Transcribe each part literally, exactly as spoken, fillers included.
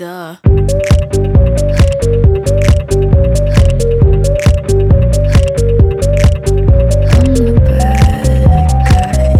Duh. I'm the bad guy.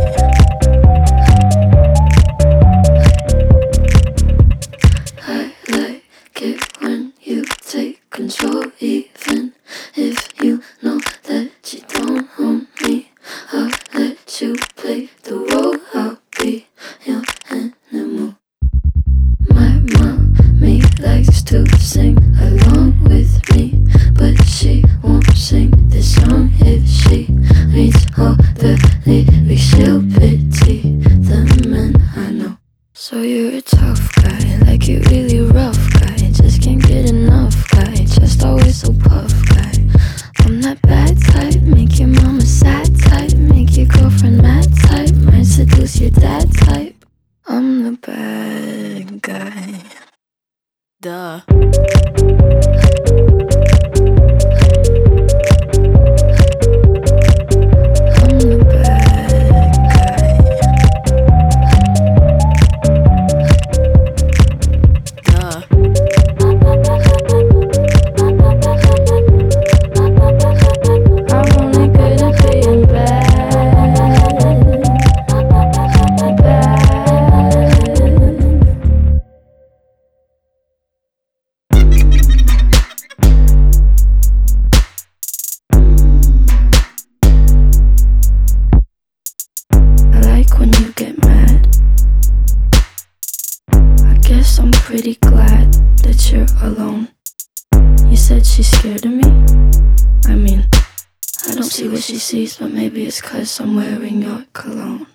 I like it when you take control, even if you know that you don't own me. I'll let you play the role. I'll be your animal. My mommy likes to sing along with me, but she won't sing this song if she reads all the lyrics. She'll pity the men I know. So you're a tough guy, like you really rough guy. Just can't get enough guy, just always so puff guy. I'm that bad type, make your mama sad type, make your girlfriend mad type, might seduce your dad type. I'm the bad guy. Duh. I'm the bad guy. Duh. I'm only good at being bad. Bad. I like when you get mad. I guess I'm pretty glad that you're alone. You said she's scared of me? I mean, I don't see what she sees, but maybe it's 'cause I'm wearing your cologne.